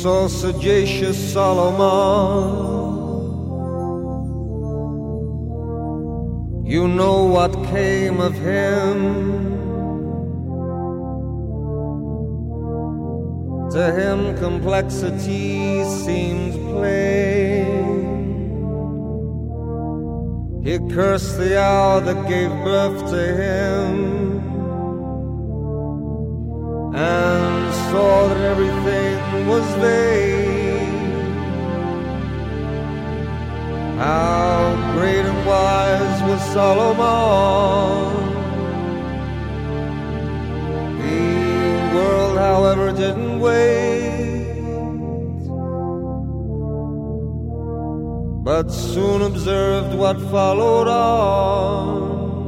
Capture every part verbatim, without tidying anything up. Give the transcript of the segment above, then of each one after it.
saw sagacious Solomon. You know what came of him. To him complexity seemed plain. He cursed the hour that gave birth to him, and saw that everything was vain. How great and wise was Solomon. The world, however, didn't wait, but soon observed what followed on.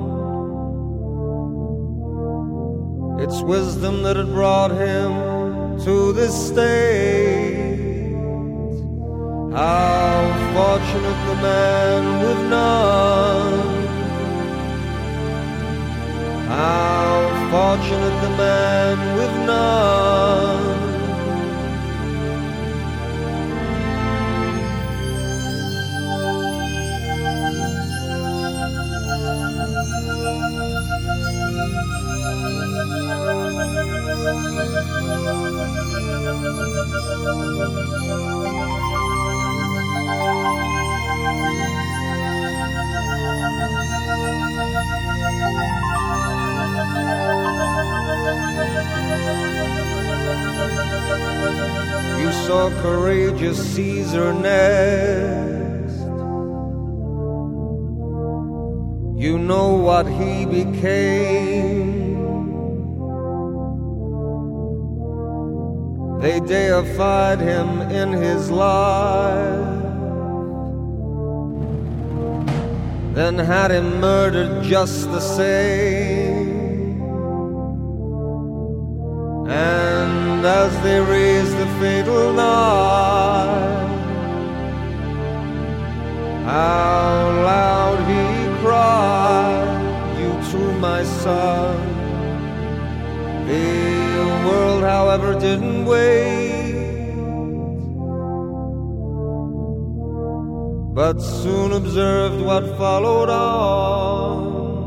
It's wisdom that had brought him to this state. How fortunate the man with none. How fortunate the man with none. You saw courageous Caesar next. You know what he became. They deified him in his life, then had him murdered just the same. And as they raised the fatal knife, how loud he cried, "You too, my son." The world, however, didn't wait, but soon observed what followed on.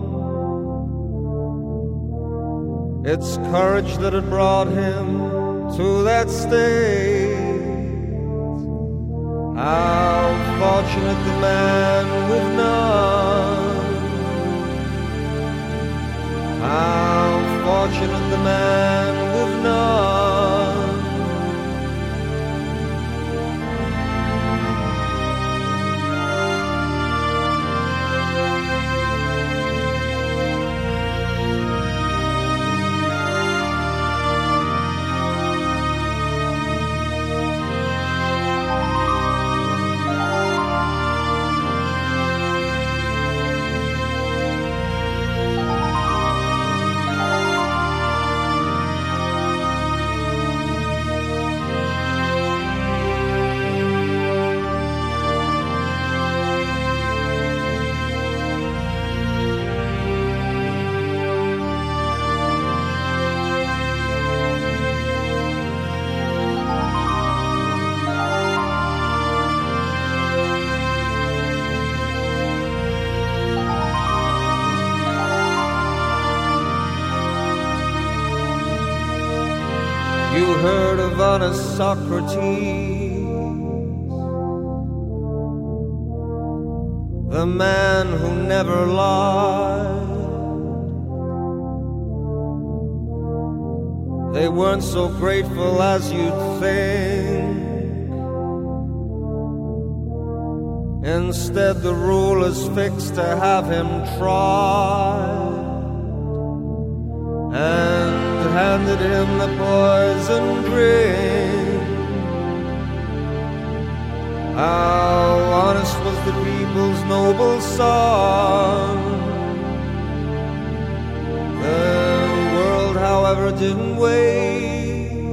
It's courage that had brought him to that state. How fortunate the man with none. How fortunate the man with none. You heard of honest Socrates, the man who never lied. They weren't so grateful as you'd think. Instead, the rulers fixed to have him tried, and handed him the poison drink. How honest was the people's noble son. The world, however, didn't wait,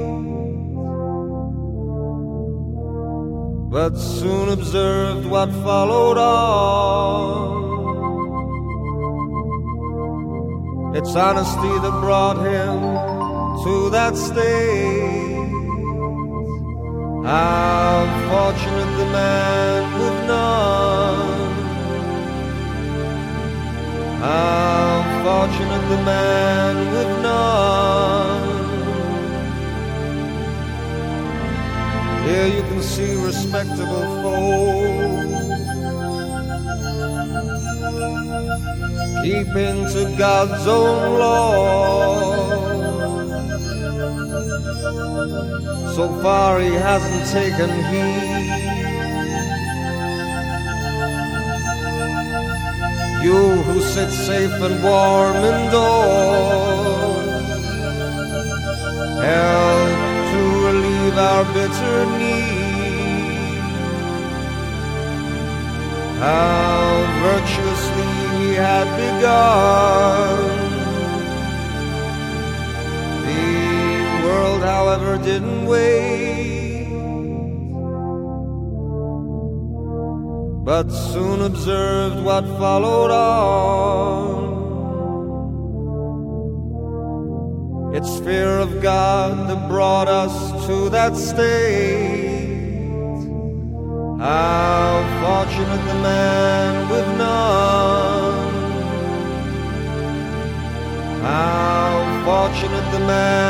but soon observed what followed on. It's honesty that brought him to that state. How fortunate the man with none. How fortunate the man with none. Here you can see respectable folk keeping to God's own law. So far he hasn't taken heed. You who sit safe and warm indoors, help to relieve our bitter need. How virtuously we had begun. The world, however, didn't wait, but soon observed what followed on. It's fear of God that brought us to that state. How fortunate the man with none. How fortunate the man